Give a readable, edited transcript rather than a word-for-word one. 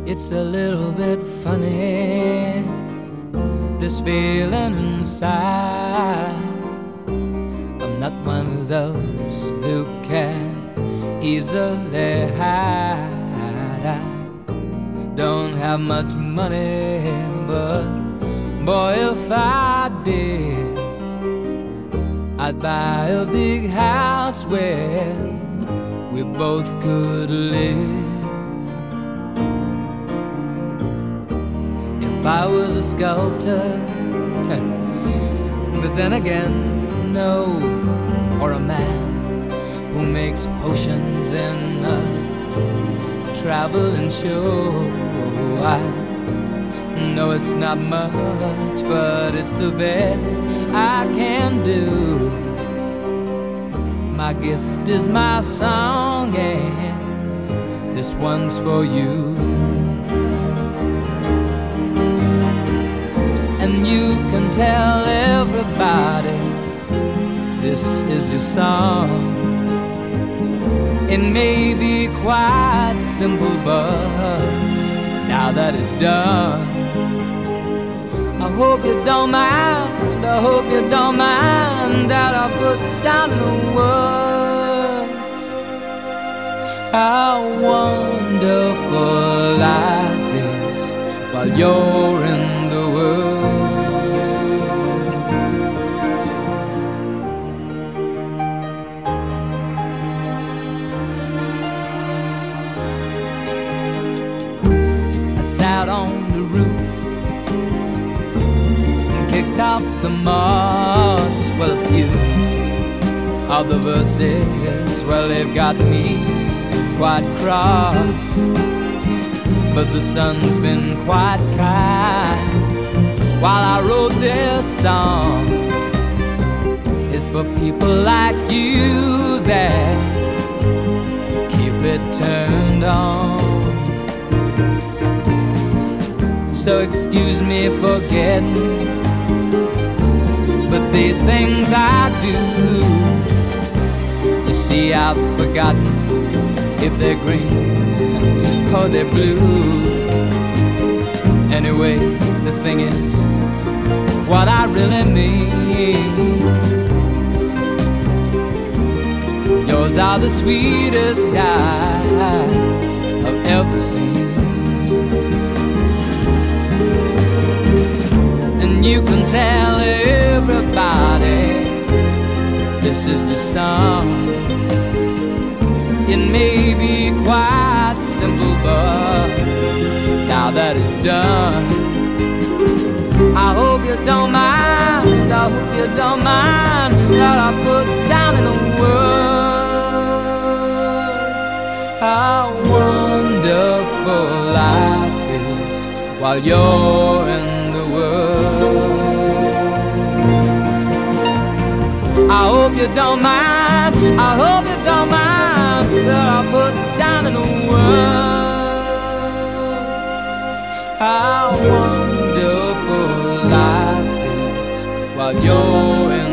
It's a little bit funny, this feeling inside. I'm not one of those who can easily hide. I don't have much money, but boy, if I did, I'd buy a big house where we both could live. If I was a sculptor, but then again, no, or a man who makes potions in a traveling show. I know it's not much, but it's the best I can do. My gift is my song, and this one's for you. And you can tell everybody this is your song. It may be quite simple, but now that it's done, I hope you don't mind, I hope you don't mind that I put down in the words how wonderful life is while you're in the world. I sat on the roof, kicked out the moss. Well, a few of the verses, well, they've got me quite cross, but the sun's been quite kind while I wrote this song. It's for people like you that keep it turned on. So excuse me for getting, but these things I do, you see, I've forgotten if they're green or they're blue. Anyway, the thing is, what I really mean, yours are the sweetest eyes I've ever seen. And you can tell everybody this is your song. It may be quite simple, but now that it's done, I hope you don't mind, I hope you don't mind that I put down in the words how wonderful life is while you're in the world. I hope you don't mind, I hope you don't mind that I put down in the words how wonderful life is while you're in